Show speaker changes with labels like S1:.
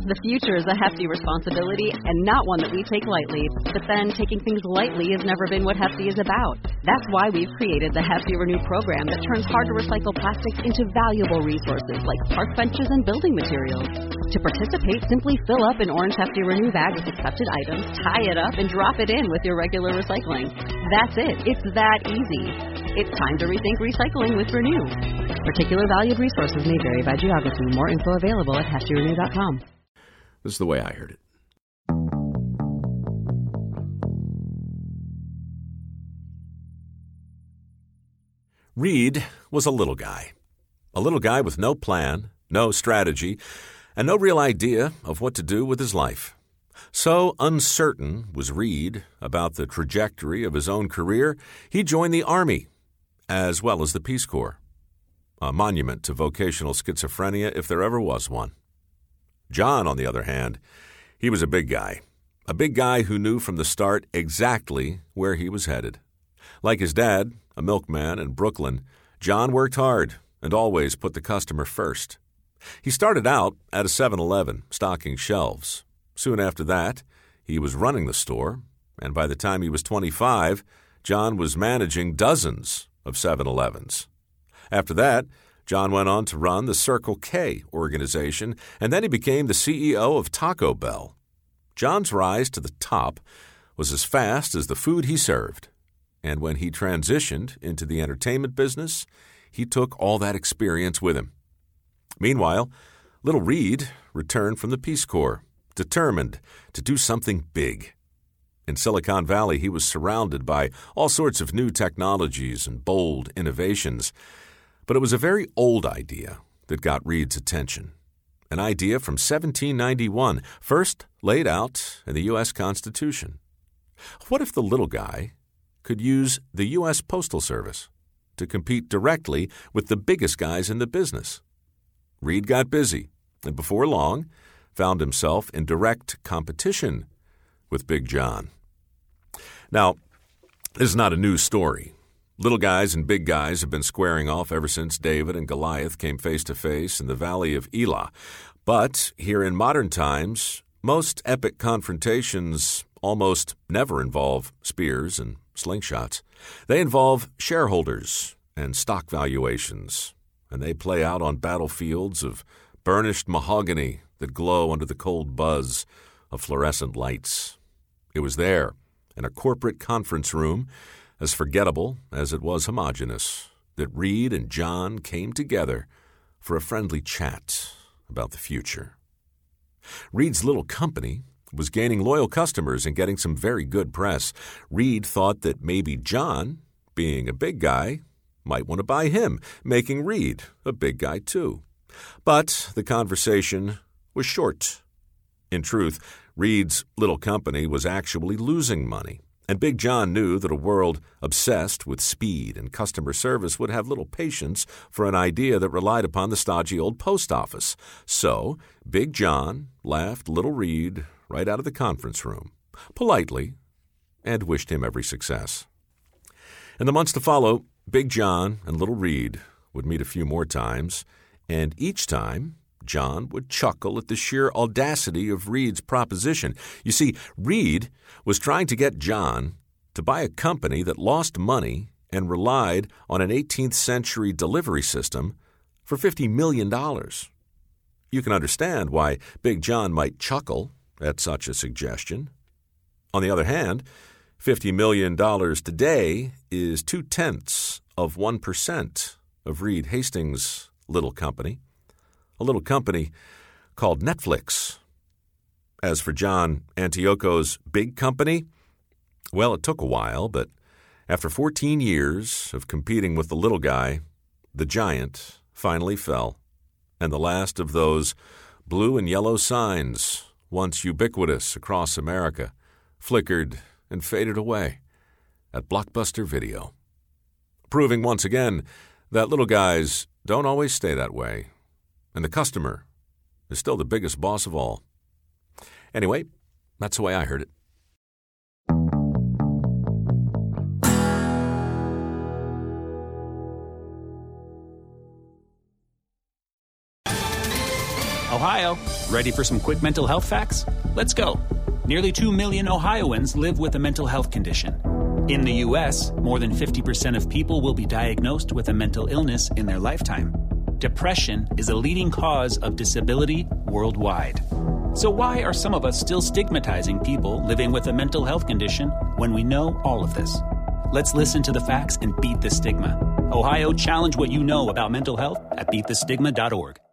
S1: The future is a hefty responsibility and not one that we take lightly. But then taking things lightly has never been what Hefty is about. That's why we've created the Hefty Renew program that turns hard-to-recycle plastics into valuable resources like park benches and building materials. To participate, simply fill up an orange Hefty Renew bag with accepted items, tie it up, and drop it in with your regular recycling. That's it. It's that easy. It's time to rethink recycling with Renew. Particular valued resources may vary by geography. More info available at heftyrenew.com.
S2: This is the way I heard it. Reed was a little guy with no plan, no strategy, and no real idea of what to do with his life. So uncertain was Reed about the trajectory of his own career, he joined the Army, as well as the Peace Corps, a monument to vocational schizophrenia if there ever was one. John, on the other hand, he was a big guy who knew from the start exactly where he was headed. Like his dad, a milkman in Brooklyn, John worked hard and always put the customer first. He started out at a 7-Eleven, stocking shelves. Soon after that, he was running the store, and by the time he was 25, John was managing dozens of 7-Elevens. After that, John went on to run the Circle K organization, and then he became the CEO of Taco Bell. John's rise to the top was as fast as the food he served, and when he transitioned into the entertainment business, he took all that experience with him. Meanwhile, little Reed returned from the Peace Corps, determined to do something big. In Silicon Valley, he was surrounded by all sorts of new technologies and bold innovations. But it was a very old idea that got Reed's attention. An idea from 1791, first laid out in the U.S. Constitution. What if the little guy could use the U.S. Postal Service to compete directly with the biggest guys in the business? Reed got busy, and before long, found himself in direct competition with Big John. Now, this is not a new story. Little guys and big guys have been squaring off ever since David and Goliath came face to face in the Valley of Elah. But here in modern times, most epic confrontations almost never involve spears and slingshots. They involve shareholders and stock valuations, and they play out on battlefields of burnished mahogany that glow under the cold buzz of fluorescent lights. It was there, in a corporate conference room, as forgettable as it was homogeneous, that Reed and John came together for a friendly chat about the future. Reed's little company was gaining loyal customers and getting some very good press. Reed thought that maybe John, being a big guy, might want to buy him, making Reed a big guy too. But the conversation was short. In truth, Reed's little company was actually losing money. And Big John knew that a world obsessed with speed and customer service would have little patience for an idea that relied upon the stodgy old post office. So Big John laughed little Reed right out of the conference room, politely, and wished him every success. In the months to follow, Big John and little Reed would meet a few more times, and each time John would chuckle at the sheer audacity of Reed's proposition. You see, Reed was trying to get John to buy a company that lost money and relied on an 18th century delivery system for $50 million. You can understand why Big John might chuckle at such a suggestion. On the other hand, $50 million today is 0.2% of Reed Hastings' little company. A little company called Netflix. As for John Antiocho's big company, well, it took a while, but after 14 years of competing with the little guy, the giant finally fell, and the last of those blue and yellow signs, once ubiquitous across America, flickered and faded away at Blockbuster Video, proving once again that little guys don't always stay that way. And the customer is still the biggest boss of all. Anyway, that's the way I heard it.
S3: Ohio, ready for some quick mental health facts? Let's go. Nearly 2 million Ohioans live with a mental health condition. In the U.S., more than 50% of people will be diagnosed with a mental illness in their lifetime. Depression is a leading cause of disability worldwide. So why are some of us still stigmatizing people living with a mental health condition when we know all of this? Let's listen to the facts and beat the stigma. Ohio, challenge what you know about mental health at beatthestigma.org.